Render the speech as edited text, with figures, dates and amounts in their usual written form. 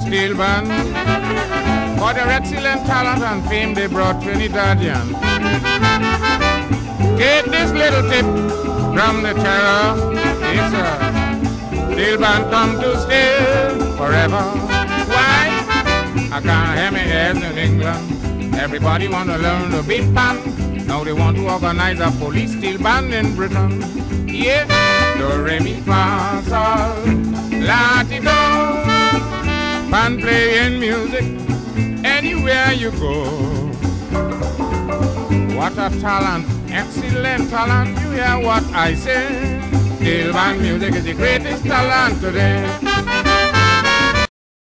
steel band. For their excellent talent and fame they brought Trinidadian. Get this little tip from the terror. Yes, sir. Steel band come to stay forever. Why? I can't hear me as in England. Everybody want to learn the beat band. Now they want to organize a police steel band in Britain. Yeah, do re mi fa sol, la ti do. Band playing music anywhere you go. What a talent, excellent talent. You hear what I say? Steel band music is the greatest talent today.